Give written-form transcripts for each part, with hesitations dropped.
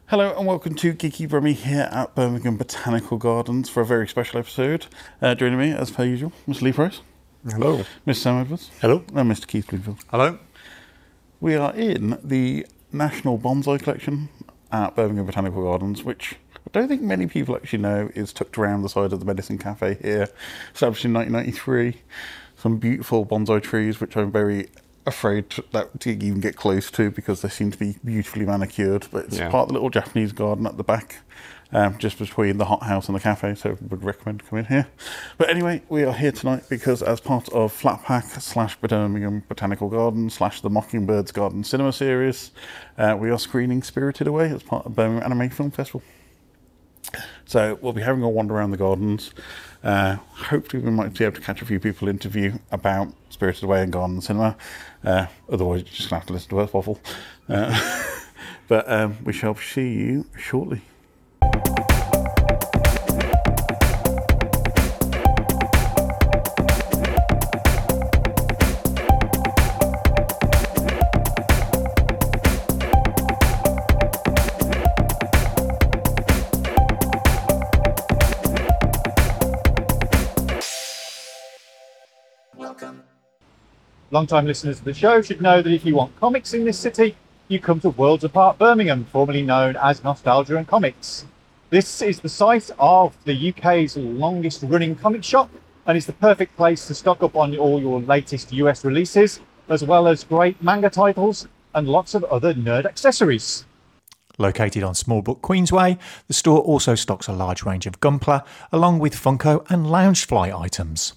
Hello and welcome to Geeky Brummy here at Birmingham Botanical Gardens for a very special episode. Joining me, as per usual, Mr. Lee Price. Hello. Mr. Sam Edwards. Hello. And Mr. Keith Bloomfield. Hello. We are in the National Bonsai Collection at Birmingham Botanical Gardens, which I don't think many people actually know is tucked around the side of the Medicine Cafe here, established in 1993. Some beautiful bonsai trees, which I'm very afraid to even get close to because they seem to be beautifully manicured, but it's part of the little Japanese garden at the back, just between the hothouse and the cafe, so would recommend coming here. But anyway, we are here tonight because as part of Flatpack / Birmingham Botanical Gardens / the Mockingbird's Garden Cinema series, we are screening Spirited Away as part of Birmingham Anime Film Festival. So we'll be having a wander around the gardens. Hopefully we might be able to catch a few people interview about Spirited Away and Garden Cinema. Otherwise you're just going to have to listen to us waffle. But we shall see you shortly. Long-time listeners of the show should know that if you want comics in this city, you come to Worlds Apart Birmingham, formerly known as Nostalgia and Comics. This is the site of the UK's longest running comic shop and is the perfect place to stock up on all your latest US releases, as well as great manga titles and lots of other nerd accessories. Located on Smallbrook Queensway, the store also stocks a large range of Gunpla, along with Funko and Loungefly items.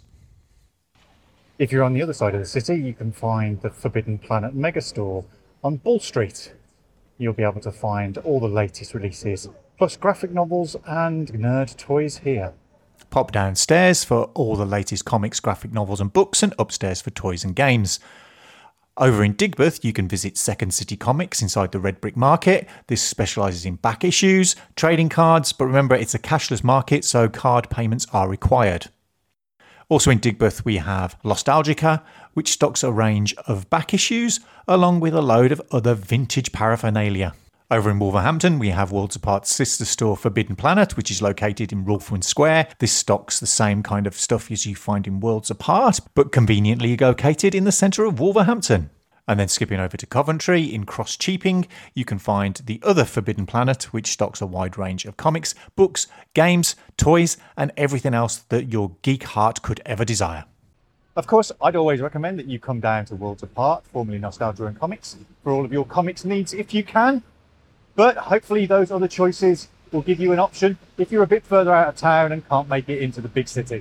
If you're on the other side of the city, you can find the Forbidden Planet Megastore on Bull Street. You'll be able to find all the latest releases, plus graphic novels and nerd toys here. Pop downstairs for all the latest comics, graphic novels and books, and upstairs for toys and games. Over in Digbeth, you can visit Second City Comics inside the Red Brick Market. This specialises in back issues, trading cards, but remember it's a cashless market, so card payments are required. Also in Digbeth, we have Lostalgica, which stocks a range of back issues, along with a load of other vintage paraphernalia. Over in Wolverhampton, we have Worlds Apart's sister store Forbidden Planet, which is located in Rolfwyn Square. This stocks the same kind of stuff as you find in Worlds Apart, but conveniently located in the centre of Wolverhampton. And then skipping over to Coventry, in Cross Cheaping, you can find the other Forbidden Planet, which stocks a wide range of comics, books, games, toys, and everything else that your geek heart could ever desire. Of course, I'd always recommend that you come down to Worlds Apart, formerly Nostalgia and Comics, for all of your comics needs if you can. But hopefully those other choices will give you an option if you're a bit further out of town and can't make it into the big city.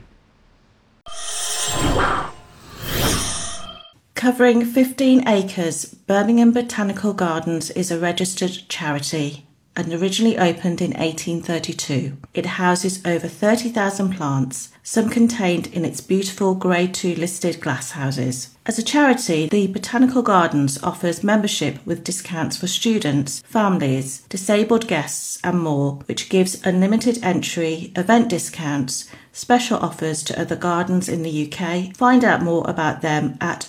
Covering 15 acres, Birmingham Botanical Gardens is a registered charity and originally opened in 1832. It houses over 30,000 plants, some contained in its beautiful Grade 2 listed glasshouses. As a charity, the Botanical Gardens offers membership with discounts for students, families, disabled guests and more, which gives unlimited entry, event discounts, special offers to other gardens in the UK. Find out more about them at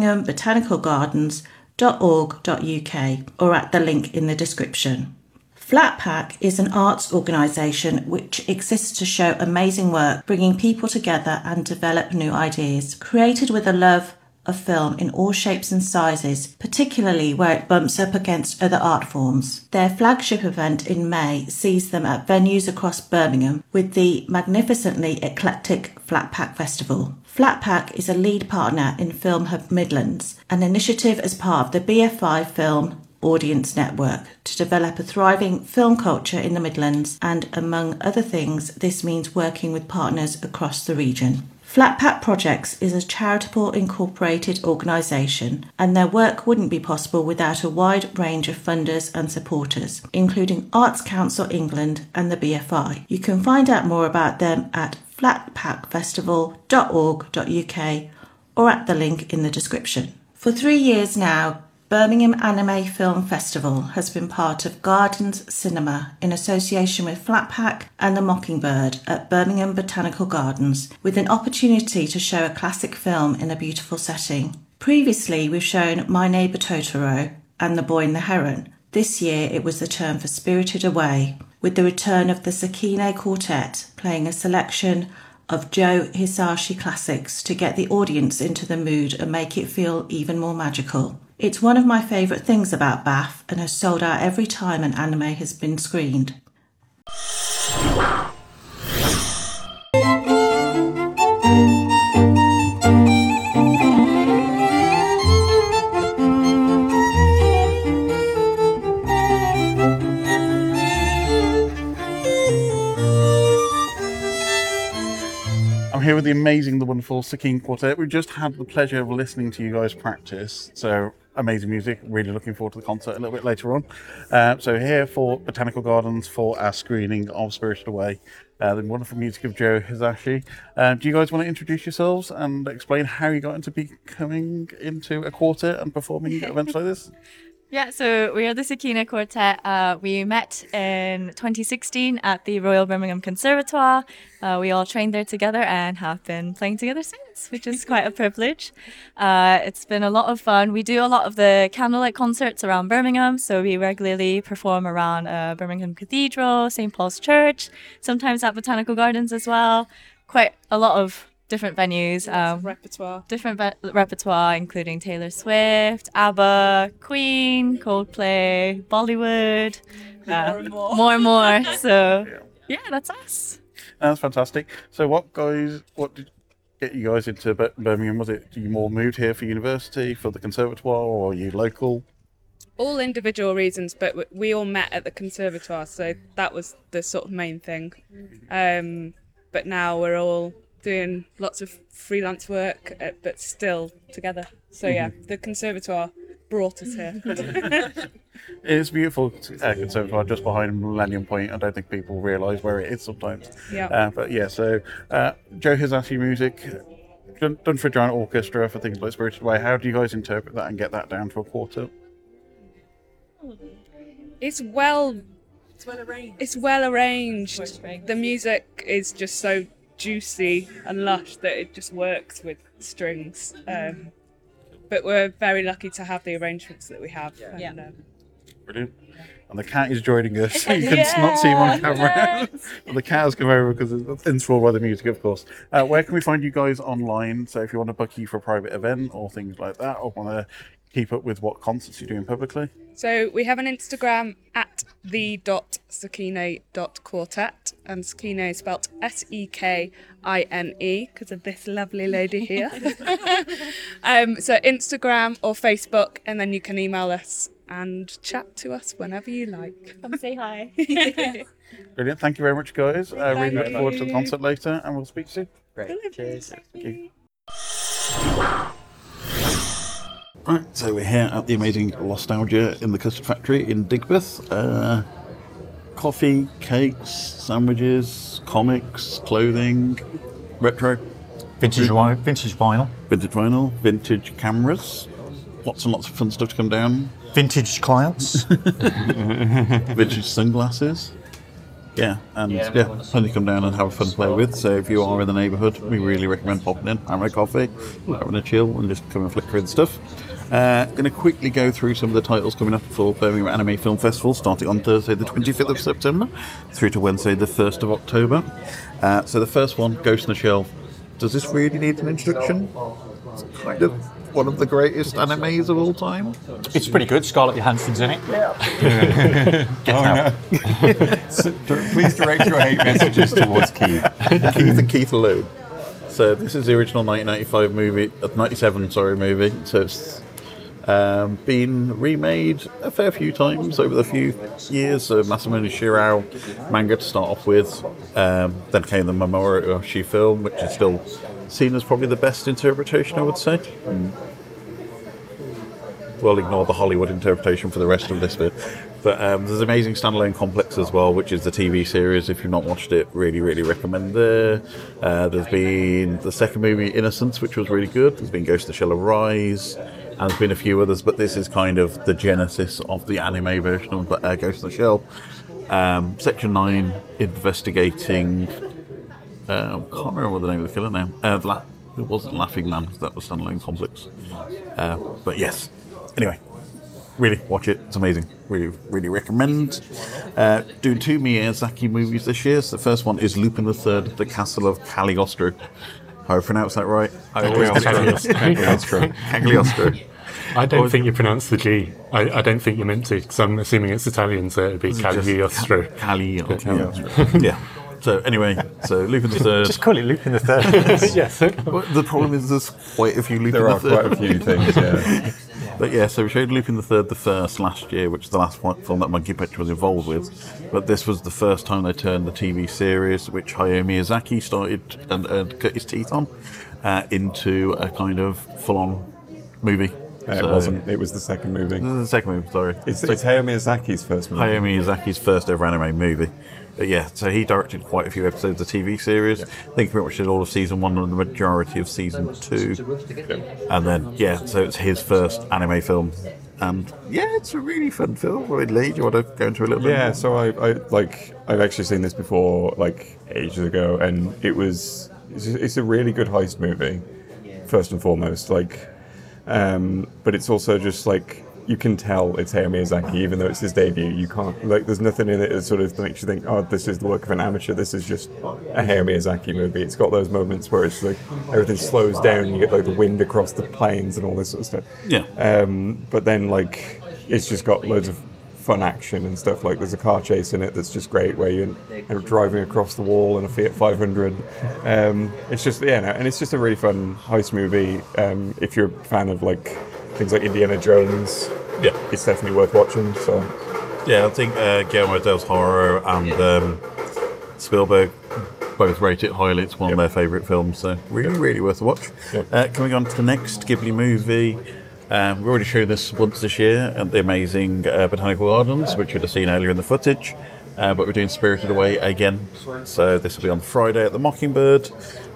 birminghambotanicalgardens.org.uk or at the link in the description. Flatpack is an arts organisation which exists to show amazing work, bringing people together and develop new ideas. Created with a love of film in all shapes and sizes, particularly where it bumps up against other art forms. Their flagship event in May sees them at venues across Birmingham with the magnificently eclectic Flatpack Festival. Flatpack is a lead partner in Film Hub Midlands, an initiative as part of the BFI Film Audience Network to develop a thriving film culture in the Midlands, and among other things, this means working with partners across the region. Flatpack Projects is a charitable incorporated organisation, and their work wouldn't be possible without a wide range of funders and supporters, including Arts Council England and the BFI. You can find out more about them at flatpackfestival.org.uk or at the link in the description. For 3 years now, Birmingham Anime Film Festival has been part of Gardens Cinema in association with Flatpack and the Mockingbird at Birmingham Botanical Gardens, with an opportunity to show a classic film in a beautiful setting. Previously, we've shown My Neighbour Totoro and The Boy and the Heron, This year it was the turn for Spirited Away, with the return of the Sakine Quartet playing a selection of Joe Hisashi classics to get the audience into the mood and make it feel even more magical. It's one of my favourite things about Bath and has sold out every time an anime has been screened. I'm here with the amazing, the wonderful Sakine Quartet. We've just had the pleasure of listening to you guys practice. So amazing music. Really looking forward to the concert a little bit later on. So here for Botanical Gardens for our screening of Spirited Away. The wonderful music of Joe Hisashi. Do you guys want to introduce yourselves and explain how you got into becoming into a quartet and performing events like this? Yeah, so we are the Sakine Quartet. We met in 2016 at the Royal Birmingham Conservatoire. We all trained there together and have been playing together since, which is quite a privilege. It's been a lot of fun. We do a lot of the candlelight concerts around Birmingham, so we regularly perform around Birmingham Cathedral, St. Paul's Church, sometimes at Botanical Gardens as well. Quite a lot of different venues, repertoire, including Taylor Swift, ABBA, Queen, Coldplay, Bollywood, more and more. So yeah, that's us. That's fantastic. So what did get you guys into Birmingham? Was it you more moved here for university, for the conservatoire, or are you local? All individual reasons, but we all met at the conservatoire, so that was the sort of main thing. But now we're all doing lots of freelance work, but still together. So yeah, the conservatoire brought us here. It's beautiful conservatoire just behind Millennium Point. I don't think people realise where it is sometimes. Yeah. But yeah, so Joe Hisashi music, done for a giant orchestra for things like Spirited Away. How do you guys interpret that and get that down to a quartet? It's well arranged. The music is just so juicy and lush that it just works with strings. But we're very lucky to have the arrangements that we have. Yeah. Brilliant. And the cat is joining us. You can not see him on camera. But the cat has come over because it's enthralled by the music, of course. Where can we find you guys online? So if you want to book you for a private event or things like that, or want to keep up with what concerts you're doing publicly? So we have an Instagram at the.sakine.quartet, and Sakine is spelt Sekine because of this lovely lady here. So Instagram or Facebook, and then you can email us and chat to us whenever you like. Come say hi. Brilliant. Thank you very much, guys. Really look forward to the concert later, and we'll speak soon. Great. Cheers. Thank you. Right, so we're here at the amazing Lostalgia in the Custard Factory in Digbeth. Coffee, cakes, sandwiches, comics, clothing, retro. Vintage vinyl. Vintage vinyl, vintage cameras. Lots and lots of fun stuff to come down. Vintage clients. Vintage sunglasses. Yeah, and plenty to come down and have a fun play with. So if you are in the neighbourhood, we really recommend popping in, having a coffee, having a chill, and just come and flick through the stuff. Going to quickly go through some of the titles coming up for Birmingham Anime Film Festival, starting on Thursday the 25th of September through to Wednesday the 1st of October. So the first one, Ghost in the Shell. Does this really need an introduction? It's kind of one of the greatest animes of all time. It's pretty good. Scarlett Johansson's in it. Please direct your hate messages towards Keith. Keith and Keith alone. So this is the original 1995 movie, 97 movie. So it's been remade a fair few times over the few years. So Masamune Shirow manga to start off with. Then came the Mamoru Oshii film, which is still seen as probably the best interpretation, I would say. We'll ignore the Hollywood interpretation for the rest of this bit. But there's Amazing Standalone Complex as well, which is the TV series. If you've not watched it, really, really recommend there. There's been the second movie, Innocence, which was really good. There's been Ghost in the Shell Arise, and there's been a few others, but this is kind of the genesis of the anime version of Ghost in the Shell. Section 9, investigating... I can't remember the name of the killer now. It wasn't Laughing Man, because that was Standalone Complex. But yes. Anyway, really, watch it. It's amazing. Really, really recommend. Doing 2 Miyazaki movies this year. So the first one is Lupin III, The Castle of Cagliostro. How I pronounce that right? I always Cagliostro. Cagliostro. I don't think you pronounce the G. I don't think you're meant to, so I'm assuming it's Italian, so it'd be Cagliostro. Cagliostro. Yeah. So anyway, Lupin III. Just call it Lupin III. Yes. Well, the problem is there's quite a few Lupin There are III. quite a few things, yeah. But yeah, so we showed Lupin III the first last year, which is the last film that Monkey Picture was involved with. But this was the first time they turned the TV series, which Hayao Miyazaki started and cut his teeth on, into a kind of full-on movie. It wasn't. It was the second movie. This is the second movie, sorry. It's Hayao Miyazaki's first movie. Hayao Miyazaki's first ever anime movie. But yeah, so he directed quite a few episodes of the TV series. I think he pretty much did all of season 1 and the majority of season 2. And then, yeah, so it's his first anime film. And yeah, it's a really fun film. I mean, Lee, do you want to go into a little bit? Yeah, so I've actually seen this before, like ages ago, and it's a really good heist movie, first and foremost. But it's also just like, you can tell it's Hayao Miyazaki, even though it's his debut. You can't, there's nothing in it that sort of makes you think, oh, this is the work of an amateur. This is just a Hayao Miyazaki movie. It's got those moments where it's like everything slows down. You get like the wind across the plains and all this sort of stuff. Yeah. But then like it's just got loads of fun action and stuff. Like there's a car chase in it that's just great, where you're driving across the wall in a Fiat 500. It's just and it's just a really fun heist movie. If you're a fan of like things like Indiana Jones, Yeah. it's definitely worth watching. So Yeah, I think Guillermo del Toro and Spielberg both rate it highly. It's one of their favourite films, so really, really worth a watch. Coming on to the next Ghibli movie. We've already shown this once this year at the amazing Botanical Gardens, which you'd have seen earlier in the footage. But we're doing Spirited Away again. So this will be on Friday at the Mockingbird.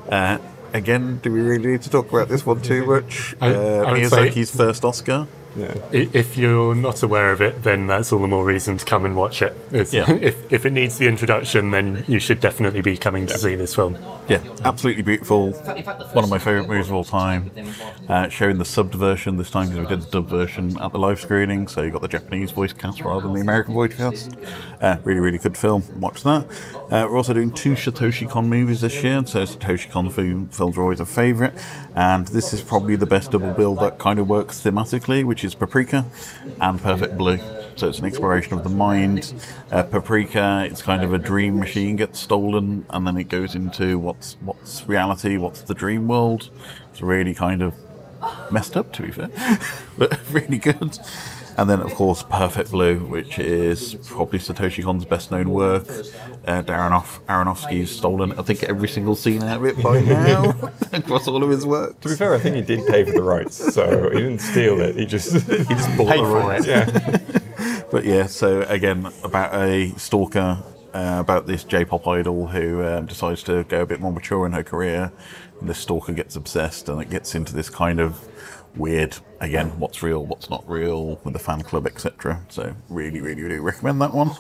Again, do we really need to talk about this one too much? I would say- Miyazaki's first Oscar. If you're not aware of it, then that's all the more reason to come and watch it. If it needs the introduction, then you should definitely be coming to see this film. Yeah, absolutely beautiful. One of my favourite movies of all time. Showing the subbed version this time, because we did the dubbed version at the live screening, so you got the Japanese voice cast rather than the American voice cast. Really, really good film. Watch that. We're also doing 2 Satoshi Kon movies this year, so Satoshi Kon films are always a favourite, and this is probably the best double bill that kind of works thematically, which is Paprika and Perfect Blue. So it's an exploration of the mind. Paprika, it's kind of a dream machine gets stolen, and then it goes into what's reality, what's the dream world. It's really kind of messed up, to be fair, but really good. And then, of course, Perfect Blue, which is probably Satoshi Kon's best-known work. Darren Aronofsky's stolen, I think, every single scene out of it by now, across all of his work. to be fair, I think he did pay for the rights, so he didn't steal it. He just bought Paid the for rights. it. Yeah. But yeah, so again, about a stalker, about this J-pop idol who decides to go a bit more mature in her career. And this stalker gets obsessed, and it gets into this kind of weird, again, what's real, what's not real, with the fan club, etc. So really, really, really recommend that one.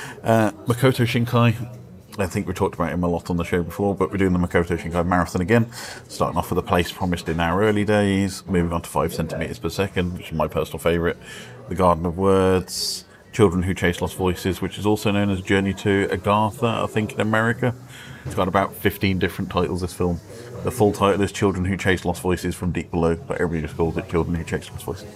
Makoto Shinkai. I think we talked about him a lot on the show before, but we're doing the Makoto Shinkai Marathon again. Starting off with A Place Promised in Our Early Days, moving on to 5 centimetres per second, which is my personal favourite. The Garden of Words, Children Who Chase Lost Voices, which is also known as Journey to Agartha, I think, in America. It's got about 15 different titles, this film. The full title is Children Who Chase Lost Voices from Deep Below, but everybody just calls it Children Who Chase Lost Voices.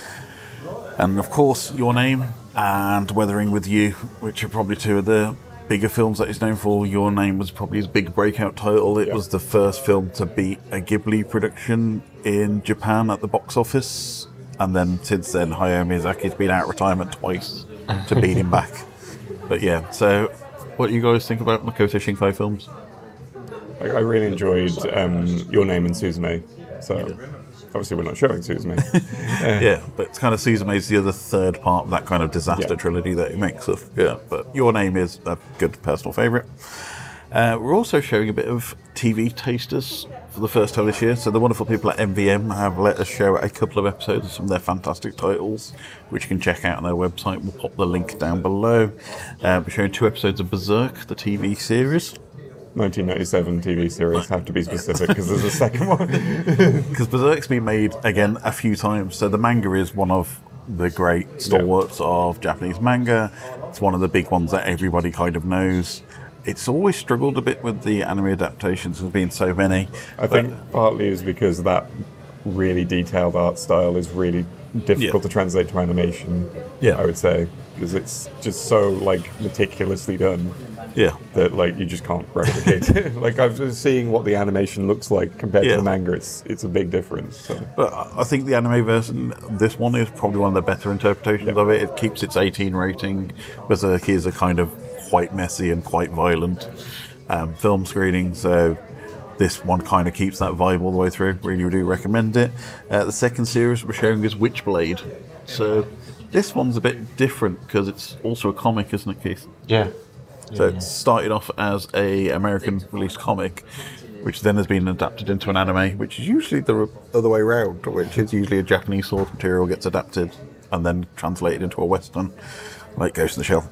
And of course, Your Name and Weathering with You, which are probably two of the bigger films that he's known for. Your Name was probably his big breakout title. It was the first film to beat a Ghibli production in Japan at the box office. And then since then, Hayao Miyazaki's been out of retirement twice to beat him back. But yeah, so what do you guys think about Makoto Shinkai films? I really enjoyed Your Name and Suzume. So obviously we're not showing Suzume. Yeah, but it's kind of Suzume's the other third part of that kind of disaster trilogy that he makes of. Yeah, but Your Name is a good personal favourite. We're also showing a bit of TV tasters for the first time this year. So the wonderful people at MVM have let us show a couple of episodes of some of their fantastic titles, which you can check out on their website. We'll pop the link down below. We're showing 2 episodes of Berserk, the TV series. 1997 TV series, have to be specific because there's a second one. Because Berserk's been made, again, a few times. So the manga is one of the great stalwarts of Japanese manga. It's one of the big ones that everybody kind of knows. It's always struggled a bit with the anime adaptations. There's been so many. I think partly is because that really detailed art style is really difficult to translate to animation. I would say, because it's just so like meticulously done. That like you just can't replicate it. Like I've just seeing what the animation looks like compared to the manga. It's a big difference. So. But I think the anime version, this one is probably one of the better interpretations of it. It keeps its 18 rating. Berserk is a kind of quite messy and quite violent film screening. So this one kind of keeps that vibe all the way through. Really do recommend it. The second series we're showing is Witchblade. So this one's a bit different because it's also a comic, isn't it, Keith? So it started off as a American released comic, which then has been adapted into an anime, which is usually the other way around, which is usually a Japanese source material gets adapted and then translated into a Western, like Ghost in the Shell.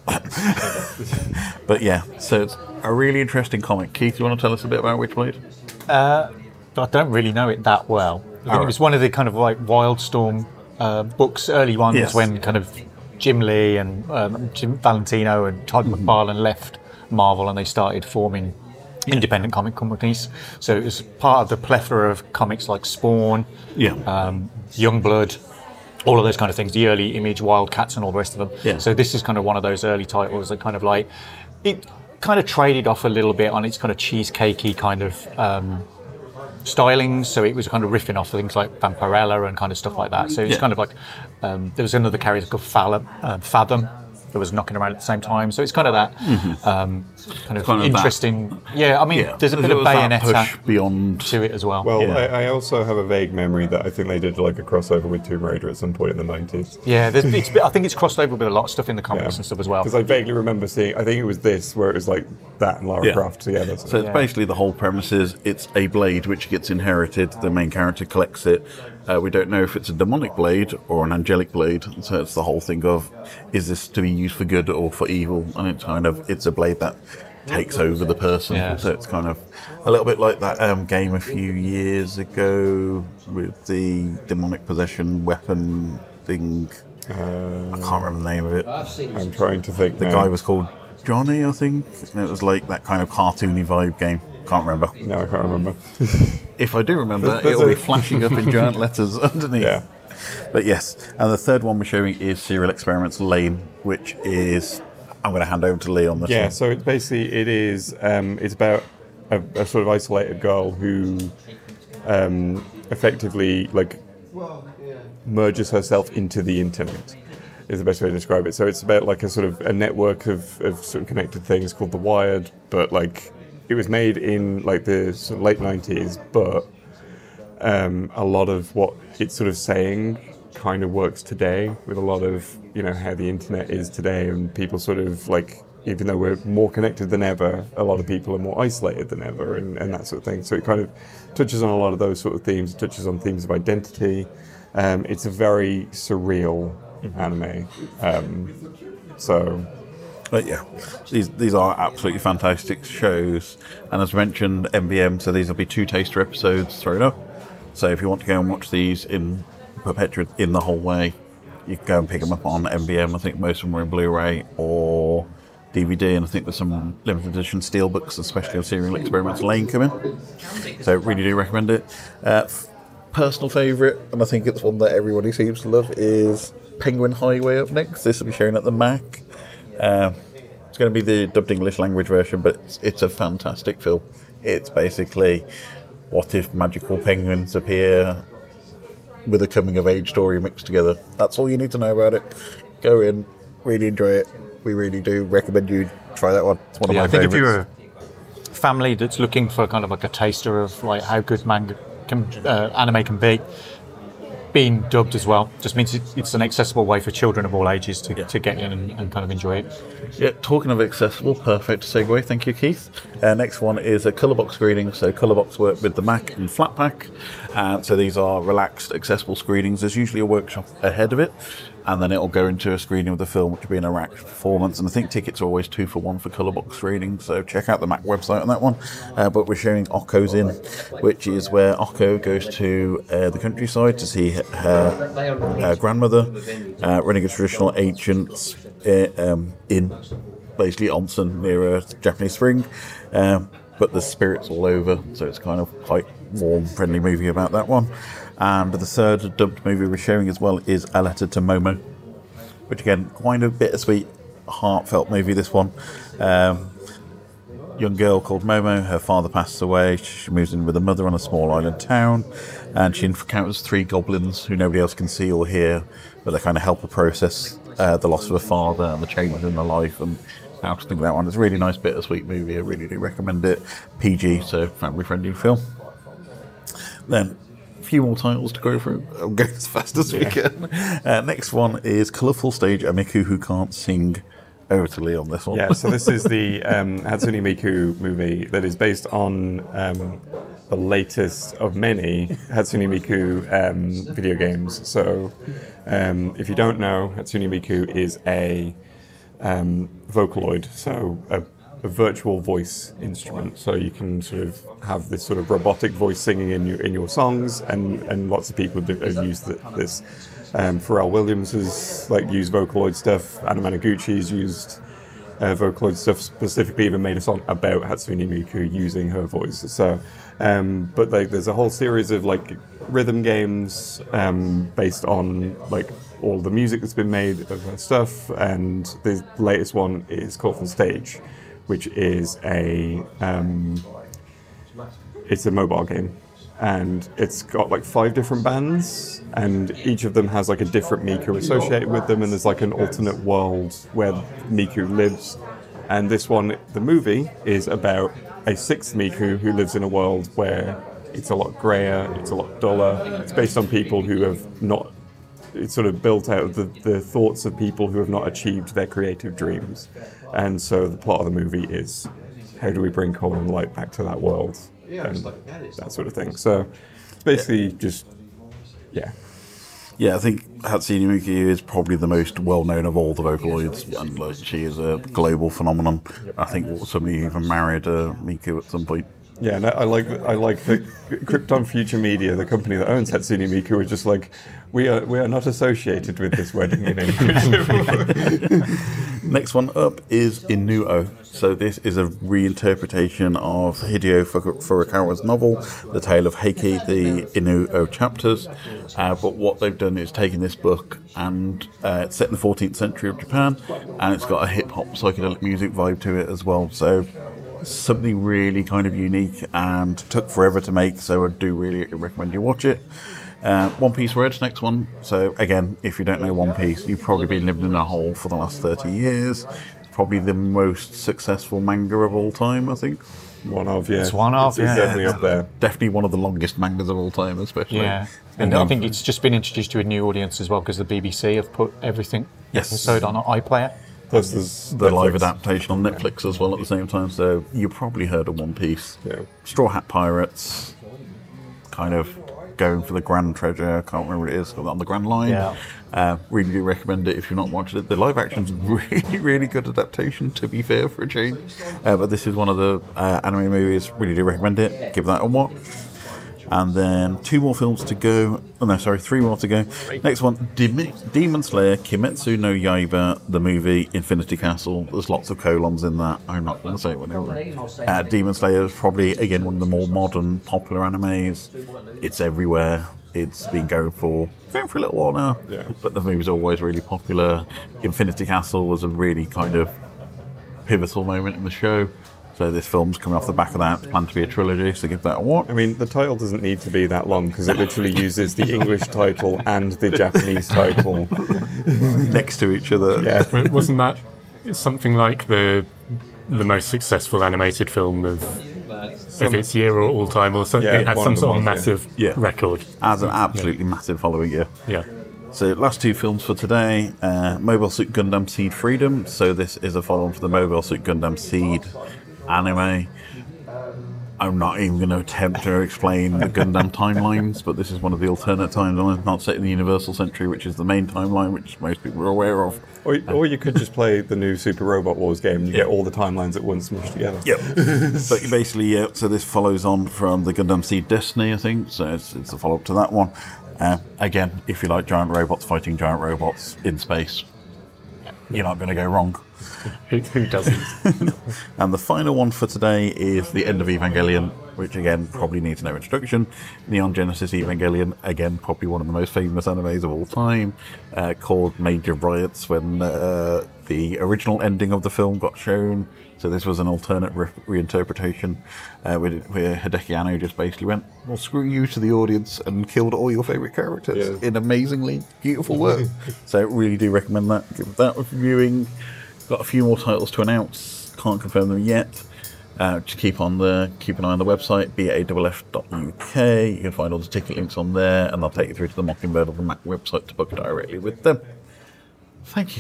But yeah, so it's a really interesting comic. Keith, you want to tell us a bit about Witchblade? I don't really know it that well. I think it was one of the kind of like Wildstorm books, early ones, when kind of Jim Lee and Jim Valentino and Todd McFarlane left Marvel and they started forming independent comic companies. So it was part of the plethora of comics like Spawn, Youngblood, all of those kind of things, the early Image, Wildcats and all the rest of them. So this is kind of one of those early titles that kind of like, it kind of traded off a little bit on its kind of cheesecakey kind of stylings, so it was kind of riffing off things like Vampirella and kind of stuff like that. So it's kind of like there was another character called Fathom that was knocking around at the same time. So it's kind of that kind of interesting. I mean, there's a bit of Bayonetta beyond to it as well. Well, I also have a vague memory that I think they did like a crossover with Tomb Raider at some point in the 90s. I think it's crossed over with a lot of stuff in the comics and stuff as well. Because I vaguely remember seeing, I think it was this, where it was like that and Lara Croft together. So it's basically the whole premise is it's a blade which gets inherited. The main character collects it. We don't know if it's a demonic blade or an angelic blade. So it's the whole thing of, is this to be used for good or for evil? And it's a blade that takes over the person. So it's kind of a little bit like that game a few years ago with the demonic possession weapon thing. I can't remember the name of it. I'm trying to think. The guy was called Johnny, I think. And it was like that kind of cartoony vibe game. Can't remember. No, I can't remember. If I do remember, it'll be flashing up in giant letters underneath. But yes, and the third one we're showing is Serial Experiments Lain, which is, I'm going to hand over to Lee on this one. So it's basically, it's about a sort of isolated girl who effectively like merges herself into the internet, is the best way to describe it. So it's about like a sort of a network of sort of connected things called The Wired, but like it was made in like the sort of late 90s, but a lot of what it's sort of saying kind of works today with a lot of, you know, how the internet is today, and people sort of like, even though we're more connected than ever, a lot of people are more isolated than ever, and that sort of thing. So it kind of touches on a lot of those sort of themes, touches on themes of identity. It's a very surreal anime. But yeah, these are absolutely fantastic shows. And as mentioned, MVM, so these will be 2 taster episodes thrown up. So if you want to go and watch these in perpetuate in the whole way, you can go and pick them up on MVM. I think most of them are in Blu-ray or DVD, and I think there's some limited edition steelbooks, especially of Serial Experiments Lain, coming. So really do recommend it. Personal favourite, and I think it's one that everybody seems to love, is Penguin Highway up next. This will be shown at the Mac. It's going to be the dubbed English language version, but it's a fantastic film. It's basically, what if magical penguins appear with a coming-of-age story mixed together? That's all you need to know about it. Go in, really enjoy it. We really do recommend you try that one. It's one of my favourites. I think if you're a family that's looking for kind of like a taster of like how good anime can be, being dubbed as well just means it's an accessible way for children of all ages to get in and kind of enjoy it. Yeah, talking of accessible, perfect segue. Thank you, Keith. Next one is a Colourbox screening. So Colourbox work with the Mac and Flatpak. So these are relaxed, accessible screenings. There's usually a workshop ahead of it, and then it'll go into a screening of the film, which will be an Iraq performance. And I think tickets are always 2 for 1 for Colourbox screenings, so check out the Mac website on that one. But we're showing Okko's Inn, which is where Okko goes to the countryside to see her grandmother running a traditional ancient inn, basically onsen near a Japanese spring. But there's spirits all over, so it's kind of quite warm, friendly movie about that one. And the third dubbed movie we're showing as well is A Letter to Momo, which again, quite a bittersweet, heartfelt movie, this one. Young girl called Momo, her father passes away, she moves in with her mother on a small island town, and she encounters 3 goblins who nobody else can see or hear, but they kind of help her process the loss of her father and the changes in her life and how to think that one. It's a really nice bittersweet movie, I really do recommend it. PG, so family friendly film. Then a few more titles to go through. I'll go as fast as we can. Next one is Colourful Stage, A Miku Who Can't Sing. Over to Lee on this one. Yeah, so this is the Hatsune Miku movie that is based on the latest of many Hatsune Miku video games. So if you don't know, Hatsune Miku is a Vocaloid, so a virtual voice instrument. So you can sort of have this sort of robotic voice singing in your songs, and lots of people have used this. Pharrell Williams has used Vocaloid stuff. Anna Managuchi's used Vocaloid stuff, specifically even made a song about Hatsune Miku using her voice. So, but there's a whole series of rhythm games based on all the music that's been made of her stuff. And the latest one is Colourful Stage, which is it's a mobile game. And it's got 5 different bands, and each of them has a different Miku associated with them, and there's an alternate world where Miku lives. And this one, the movie, is about a 6th Miku who lives in a world where it's a lot grayer, it's a lot duller. It's based on people who have not, it's sort of built out of the thoughts of people who have not achieved their creative dreams. And so the plot of the movie is, how do we bring coal and light back to that world? And that sort of thing. So basically just, yeah. Yeah, I think Hatsune Miku is probably the most well-known of all the Vocaloids, and she is a global phenomenon. I think somebody even married Miku at some point. Yeah, and I like that Krypton Future Media, the company that owns Hatsune Miku, is just we are not associated with this wedding in any way. Next one up is Inu-Oh. So this is a reinterpretation of Hideo Furukawa's novel, The Tale of Heike, the Inu-Oh chapters. But what they've done is taken this book, and it's set in the 14th century of Japan, and it's got a hip-hop psychedelic music vibe to it as well. So something really kind of unique and took forever to make, so I do really recommend you watch it. One Piece Red, next one. So again, if you don't know One Piece, you've probably been living in a hole for the last 30 years. Probably the most successful manga of all time, I think. One of, yeah. It's one of, It's yeah. definitely up there. Definitely one of the longest mangas of all time, especially. Yeah. And I think it's just been introduced to a new audience as well, because the BBC have put everything episode on iPlayer. Plus there's The live Netflix. adaptation on Netflix as well at the same time, so you probably heard of One Piece. Yeah. Straw Hat Pirates, kind of going for the grand treasure, I can't remember what it is, on the Grand Line. Yeah. Really do recommend it if you've not watched it. The live action's really, really good adaptation, to be fair, for a change. But this is one of the anime movies, really do recommend it. Give that a watch. And then 2 more films to go. Oh no, sorry, 3 more to go. Next one, Demon Slayer, Kimetsu no Yaiba, the movie, Infinity Castle. There's lots of colons in that. I'm not going to say whatever. Demon Slayer is probably, again, one of the more modern, popular animes. It's everywhere. It's been going for a little while now. Yeah. But the movie's always really popular. Infinity Castle was a really kind of pivotal moment in the show. So this film's coming off the back of that. It's planned to be a trilogy, so give that a watch. I mean, the title doesn't need to be that long because it literally uses the English title and the Japanese title Next to each other. Yeah. Wasn't that something like the most successful animated film of its year or all time, or something? Yeah, It had one some of them sort of was, massive yeah. record. Has an absolutely massive following, yeah. Yeah. So last 2 films for today, Mobile Suit Gundam Seed Freedom. So this is a follow-on to the Mobile Suit Gundam Seed anime. I'm not even going to attempt to explain the Gundam timelines, but this is one of the alternate timelines, not set in the Universal Century, which is the main timeline, which most people are aware of. Or you could just play the new Super Robot Wars game and you get all the timelines at once smushed together. Yep. But basically, yeah, so this follows on from the Gundam Seed Destiny, I think, so it's a follow-up to that one. Again, if you like giant robots fighting giant robots in space, you're not going to go wrong. Who doesn't? And the final one for today is The End of Evangelion, which again probably needs no introduction. Neon Genesis Evangelion, again probably one of the most famous animes of all time, caused major riots when the original ending of the film got shown. So this was an alternate reinterpretation where Hideki Anno just basically went, well, screw you to the audience, and killed all your favourite characters in amazingly beautiful work. So really do recommend that. Give that a viewing. Got a few more titles to announce. Can't confirm them yet. Just keep an eye on the website, baff.uk. You can find all the ticket links on there, and they'll take you through to the Mockingbird or the Mac website to book directly with them. Thank you.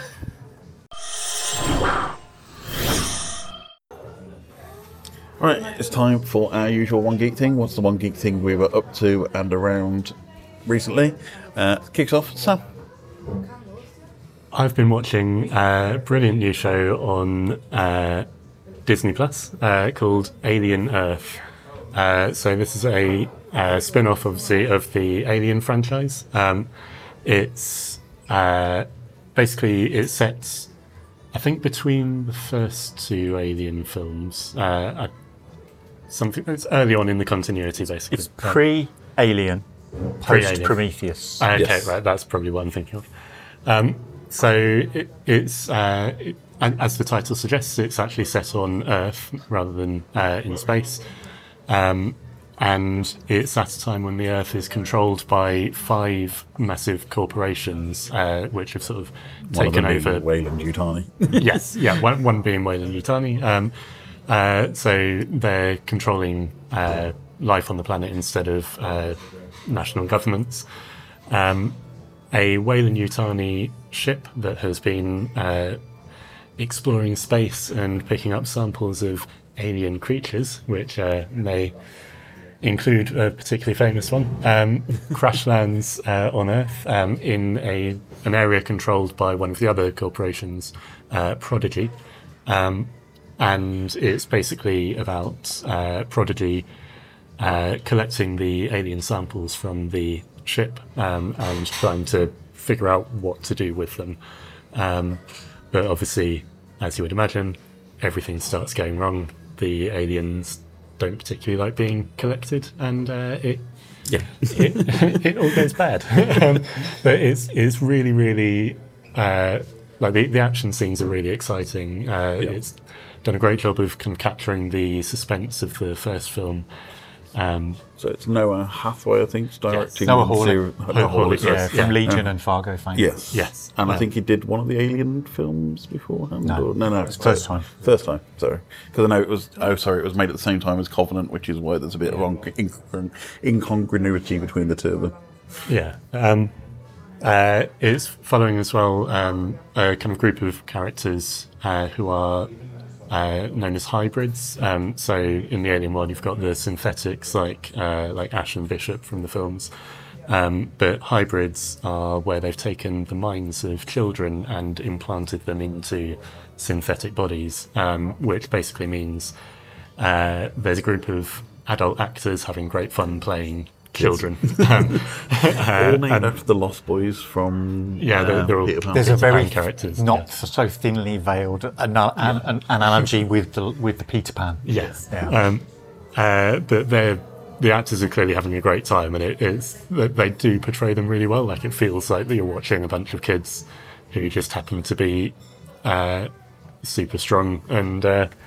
Right, it's time for our usual One Geek thing. What's the One Geek thing we were up to and around recently? Kicks off, Sam. I've been watching a brilliant new show on Disney Plus called Alien Earth. So this is a spin-off, obviously, of the Alien franchise. It's basically it's set, I think, between the first two Alien films. Something that's early on in the continuity, basically. It's pre-Alien, post-Prometheus. Okay, Yes. right, that's probably what I'm thinking of. So it's as the title suggests, it's actually set on Earth rather than in space, and it's at a time when the Earth is controlled by 5 massive corporations, which have sort of taken over. Weyland-Yutani. Yes, yeah, one being Weyland-Yutani. So they're controlling life on the planet instead of national governments. A Weyland-Yutani ship that has been exploring space and picking up samples of alien creatures, which may include a particularly famous one, crash lands on Earth in an area controlled by one of the other corporations, Prodigy. And it's basically about Prodigy collecting the alien samples from the ship and trying to figure out what to do with them. But obviously, as you would imagine, everything starts going wrong. The aliens don't particularly like being collected, and it all goes bad. But it's really, really like the action scenes are really exciting. It's done a great job of kind of capturing the suspense of the first film. So it's Noah Hathaway, I think, directing. Noah Hawley. Noah Hawley, Yeah, from Legion and Fargo fame. Yes. And I think he did one of the Alien films beforehand. No. No. It's first time. First time, sorry. Because I know it was. Oh, sorry, it was made at the same time as Covenant, which is why there's a bit of incongruity between the two of them. Yeah. It's following as well a kind of group of characters who are known as hybrids. So in the Alien world, you've got the synthetics like Ash and Bishop from the films. But hybrids are where they've taken the minds of children and implanted them into synthetic bodies, which basically means there's a group of adult actors having great fun playing children. All named after the Lost Boys from they're all Peter Pan. There's a very characters, not so thinly veiled an analogy with the Peter Pan. Yes. Yeah. But the actors are clearly having a great time, and they do portray them really well. Like, it feels like that you're watching a bunch of kids who just happen to be super strong, and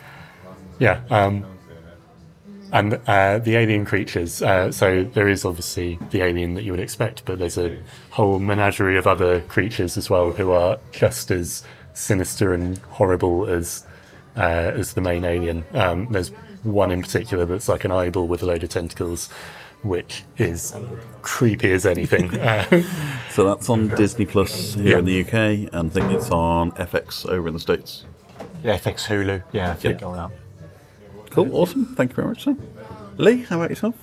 and the alien creatures. So there is obviously the alien that you would expect, but there's a whole menagerie of other creatures as well who are just as sinister and horrible as the main alien. There's one in particular that's like an eyeball with a load of tentacles, which is creepy as anything. So that's on Disney Plus here in the UK, and I think it's on FX over in the States. Yeah, FX Hulu. Yeah, I think all that. Cool, awesome. Thank you very much, sir. Lee, how about yourself?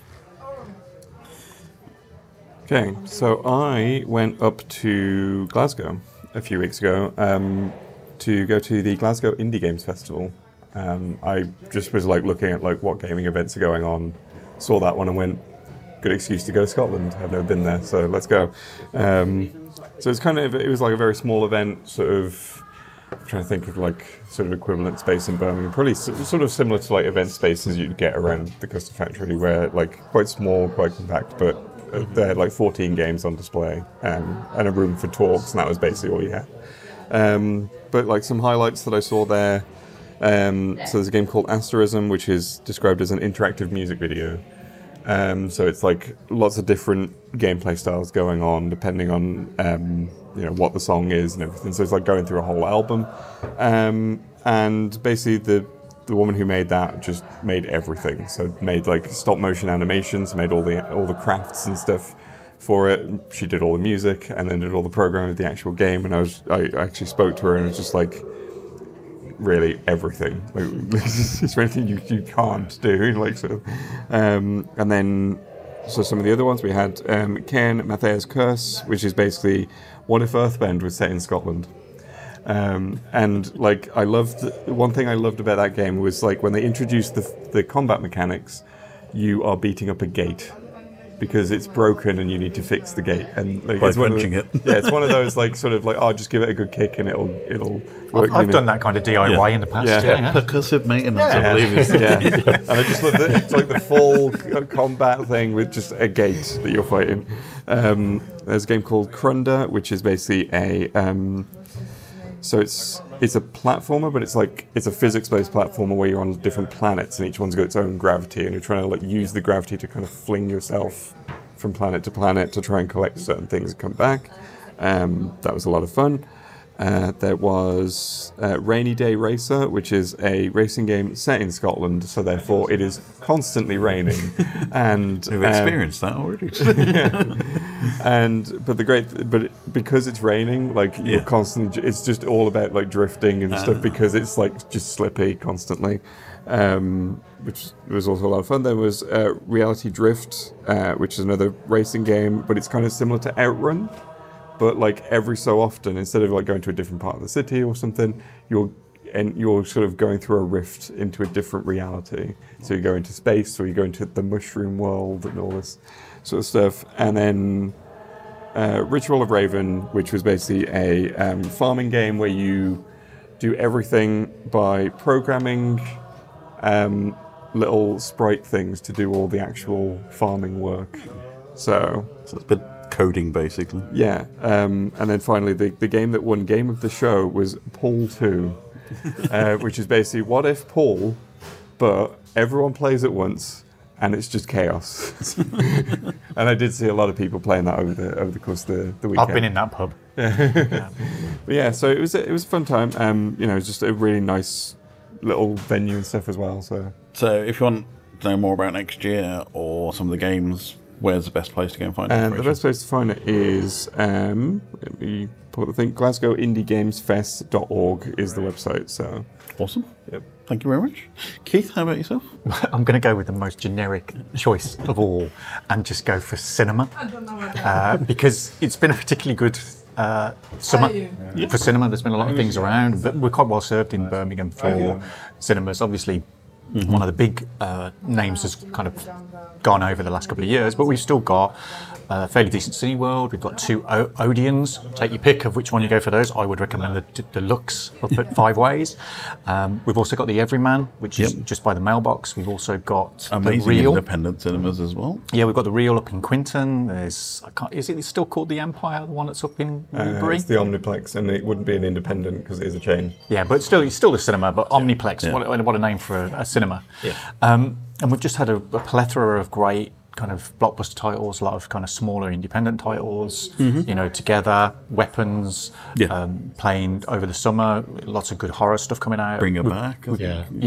Okay, so I went up to Glasgow a few weeks ago to go to the Glasgow Indie Games Festival. I just was looking at what gaming events are going on, saw that one and went, good excuse to go to Scotland. I've never been there, so let's go. So it was like a very small event, sort of. I'm trying to think of like sort of equivalent space in Birmingham, probably sort of similar to like event spaces you'd get around the Custard Factory, where like quite small, quite compact, but they had like 14 games on display and a room for talks, and that was basically all you had. But like some highlights that I saw there, so there's a game called Asterism, which is described as an interactive music video. So it's like lots of different gameplay styles going on depending on what the song is and everything. So it's like going through a whole album, and basically the woman who made that just made everything. So made like stop motion animations, made all the crafts and stuff for it. She did all the music and then did all the programming of the actual game. And I actually spoke to her and it was just like, really everything. Like, is there anything you can't do? Like so, and then so some of the other ones we had Ken Matthias Curse, which is basically what if Earthbound was set in Scotland. And like one thing I loved about that game was like when they introduced the combat mechanics, you are beating up a gate because it's broken and you need to fix the gate, and like, by punching it. Yeah, it's one of those like sort of like, oh, just give it a good kick and it'll work. I've done that kind of DIY in the past. Yeah. Percussive maintenance, I believe. And I just love that it's like the full combat thing with just a gate that you're fighting. There's a game called Crunda, which is basically so it's a platformer, but it's a physics-based platformer where you're on different planets and each one's got its own gravity, and you're trying to like use the gravity to kind of fling yourself from planet to planet to try and collect certain things and come back. That was a lot of fun. There was Rainy Day Racer, which is a racing game set in Scotland, so therefore it is constantly raining. And we've experienced that already. But because it's raining, like you're constantly, it's just all about like drifting and stuff because it's like just slippy constantly, which was also a lot of fun. There was Reality Drift, which is another racing game, but it's kind of similar to Outrun. But like every so often, instead of like going to a different part of the city or something, you're sort of going through a rift into a different reality. So you go into space, or you go into the mushroom world and all this sort of stuff. And then Ritual of Raven, which was basically a farming game where you do everything by programming little sprite things to do all the actual farming work. So it's a bit coding, basically. Yeah, and then finally, the game that won Game of the Show was Pool 2, which is basically what if Pool, but everyone plays at once, and it's just chaos. And I did see a lot of people playing that over the course of the weekend. I've been in that pub. But yeah, so it was a fun time. It was just a really nice little venue and stuff as well. So if you want to know more about next year or some of the games, where's the best place to go and find it? The best place to find it is, let me pull the thing, GlasgowIndieGamesFest.org is the website. So awesome. Yep. Thank you very much. Keith, how about yourself? I'm going to go with the most generic choice of all and just go for cinema, because it's been a particularly good summer for cinema. There's been a lot of things around, but we're quite well served in Birmingham for cinemas. Obviously, one of the big names has kind of gone over the last couple of years, but we've still got a fairly decent Cineworld. We've got two Odeons. Take your pick of which one you go for those. I would recommend the Deluxe up at Five Ways. We've also got the Everyman, which is just by the mailbox. We've also got amazing the Reel. Independent cinemas as well. Yeah, we've got the Reel up in Quinton. Is it still called the Empire, the one that's up in Newbury? It's the Omniplex, and it wouldn't be an independent because it is a chain. Yeah, but it's still a cinema, but Omniplex, what a name for a cinema. Yeah. And we've just had a plethora of great kind of blockbuster titles, a lot of kind of smaller independent titles, Together, Weapons, playing over the summer, lots of good horror stuff coming out. Bring It Back. We've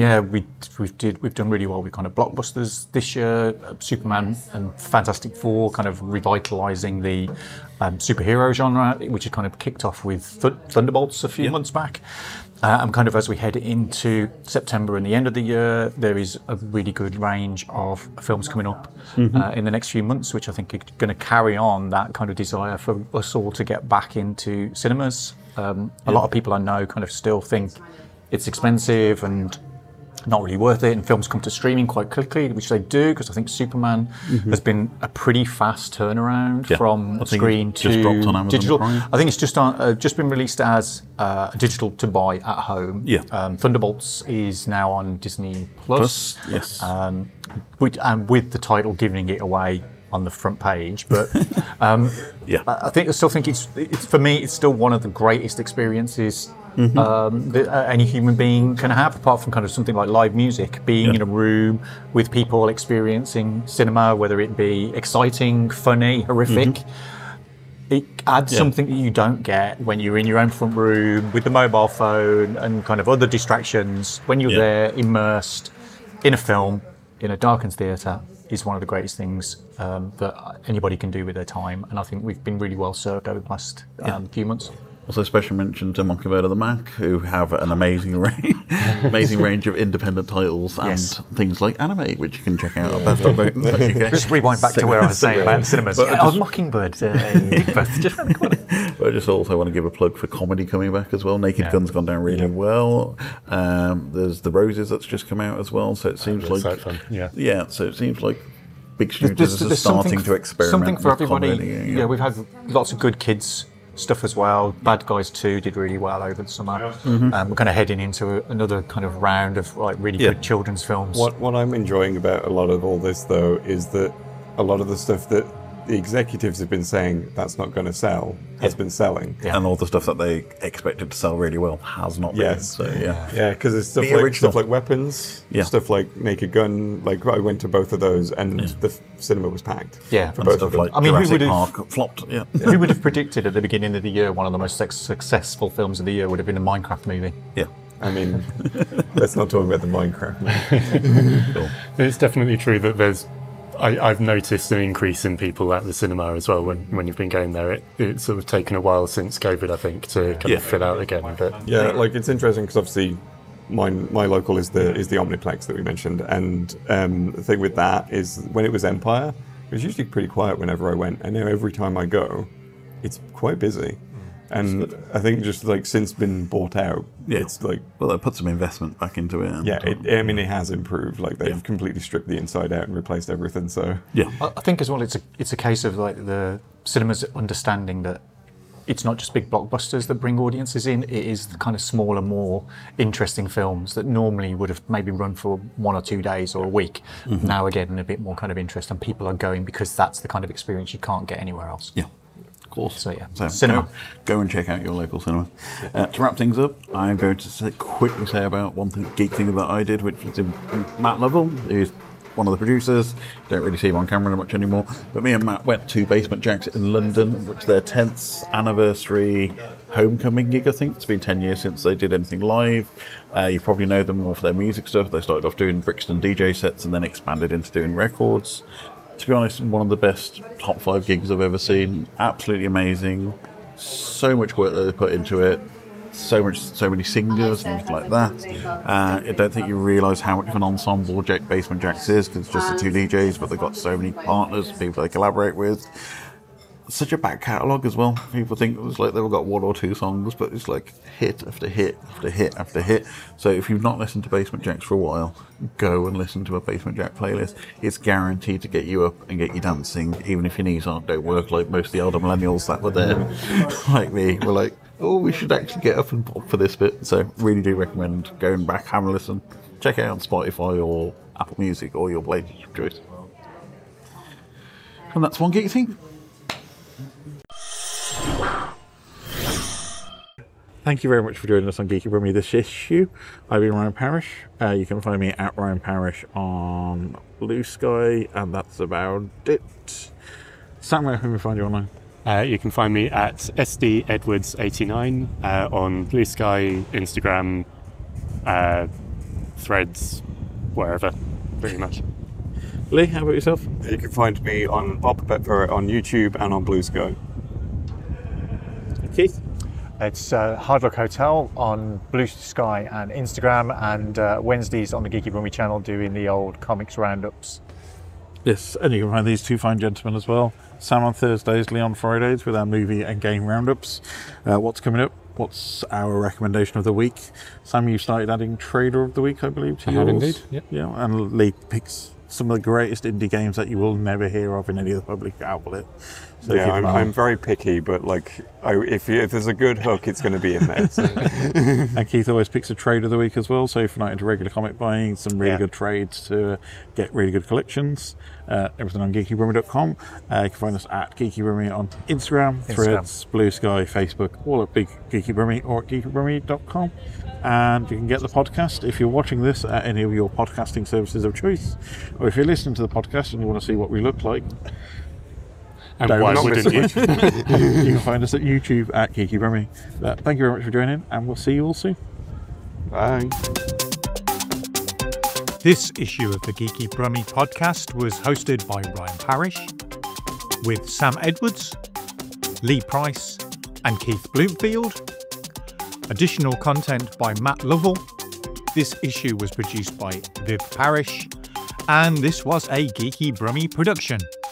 done really well with kind of blockbusters this year. Superman and Fantastic Four kind of revitalising the superhero genre, which had kind of kicked off with Thunderbolts a few months back. And kind of as we head into September and the end of the year, there is a really good range of films coming up in the next few months, which I think are going to carry on that kind of desire for us all to get back into cinemas. A lot of people I know kind of still think it's expensive and not really worth it, and films come to streaming quite quickly, which they do, because I think Superman has been a pretty fast turnaround from screen to just dropped on Amazon digital. Prime. I think it's just been released as digital to buy at home. Yeah. Thunderbolts is now on Disney Plus. Yes. And with the title giving it away on the front page, but Yeah. I still think it's for me, it's still one of the greatest experiences that any human being can have, apart from kind of something like live music, being in a room with people experiencing cinema, whether it be exciting, funny, horrific. It adds something that you don't get when you're in your own front room with the mobile phone and kind of other distractions. When you're there immersed in a film in a darkened theatre is one of the greatest things that anybody can do with their time, and I think we've been really well served over the last few months. Also, special mention to Mockingbird of the Mac, who have an amazing range of independent titles and things like anime, which you can check out at beth.boat.uk. Just rewind back to where I was saying about cinemas. Mockingbird. Just around the corner. But I just also want to give a plug for comedy coming back as well. Naked Gun's gone down really well. There's The Roses that's just come out as well. So it seems like so fun. So it seems like big studios are starting to experiment. Something for with everybody. comedy, Yeah, we've had lots of good kids stuff as well. Bad Guys 2 did really well over the summer. We're kind of heading into another kind of round of like really good children's films. What I'm enjoying about a lot of all this, though, is that a lot of the stuff that the executives have been saying that's not going to sell has been selling. and all the stuff that they expected to sell really well has not been. Yes. So Because there's The stuff like Weapons, stuff like Naked Gun. Like I went to both of those, and the cinema was packed. Yeah, for and both stuff of them. like I mean, who Jurassic would have- Park flopped. Yeah, Who would have predicted at the beginning of the year one of the most successful films of the year would have been a Minecraft movie? yeah. I mean, let's not talk about the Minecraft movie. It's definitely true that I've noticed an increase in people at the cinema as well when you've been going there. It's sort of taken a while since COVID, I think, to kind of fill out again. But Yeah, like it's interesting because obviously my local is the Omniplex that we mentioned, and the thing with that is when it was Empire, it was usually pretty quiet whenever I went, and now every time I go, it's quite busy. And I think just like since been bought out, it's like Well, they put some investment back into it. And it has improved. Like they've completely stripped the inside out and replaced everything. So I think as well, it's a case of like the cinemas understanding that it's not just big blockbusters that bring audiences in. It is the kind of smaller, more interesting films that normally would have maybe run for 1 or 2 days or a week. Now again, a bit more kind of interest, and people are going because that's the kind of experience you can't get anywhere else. Yeah. Of course. So cinema. Go and check out your local cinema. To wrap things up, I'm going to quickly say about one geek thing that I did, which was Matt Lovell, who's one of the producers. Don't really see him on camera much anymore. But me and Matt went to Basement Jaxx in London, which is their 10th anniversary homecoming gig, I think. It's been 10 years since they did anything live. You probably know them more for their music stuff. They started off doing Brixton DJ sets and then expanded into doing records. To be honest, one of the best top 5 gigs I've ever seen. Absolutely amazing. So much work that they put into it. So many singers and things like that. I don't think you realise how much of an ensemble Basement Jaxx is, because it's just the 2 DJs, but they've got so many partners, people they collaborate with. Such a back catalogue as well. People think it was like they've got 1 or 2 songs, but it's like hit after hit after hit after hit. So if you've not listened to Basement Jaxx for a while, go and listen to a Basement Jaxx playlist. It's guaranteed to get you up and get you dancing, even if your knees don't work like most of the older millennials that were there, like me, were like, oh, we should actually get up and pop for this bit. So really do recommend going back, having a listen. Check it out on Spotify or Apple Music or your playlist of choice. And that's one geek thing. Thank you very much for joining us on Geeky Brummy this issue. I've been Ryan Parrish. You can find me at Ryan Parrish on Blue Sky, and that's about it. Sam, where can we find you online? you can find me at SDEdwards89 on Blue Sky, Instagram, Threads, wherever, pretty much. Lee, how about yourself? You can find me on Bob Pepper on YouTube and on Blue Sky. Keith? It's Hard Rock Hotel on Blue Sky and Instagram, and Wednesdays on the Geeky Brummy channel doing the old comics roundups. Yes, and you can find these two fine gentlemen as well. Sam on Thursdays, Lee on Fridays with our movie and game roundups. What's coming up? what's our recommendation of the week? Sam, you started adding Trader of the Week, I believe, to I have yours. indeed, yep. Yeah, and Lee picks some of the greatest indie games that you will never hear of in any other public outlet. So Yeah, keep an eye on. I'm very picky, but like, if there's a good hook, it's going to be in there. So. And Keith always picks a trade of the week as well. So if you're not into regular comic buying, some really Yeah. good trades to get really good collections. Everything on geekybrummy.com. You can find us at Geeky Brummy on Instagram, Threads, Blue Sky, Facebook, all at Big Geeky Brummy or at geekybrummy.com. And you can get the podcast if you're watching this at any of your podcasting services of choice, or if you're listening to the podcast and you want to see what we look like. And Don't why miss wouldn't you? You can find us at YouTube at Geeky Brummy. Thank you very much for joining, and we'll see you all soon. Bye. This issue of the Geeky Brummy podcast was hosted by Ryan Parrish, with Sam Edwards, Lee Price, and Keith Bloomfield. Additional content by Matt Lovell. This issue was produced by Viv Parrish, and this was a Geeky Brummy production.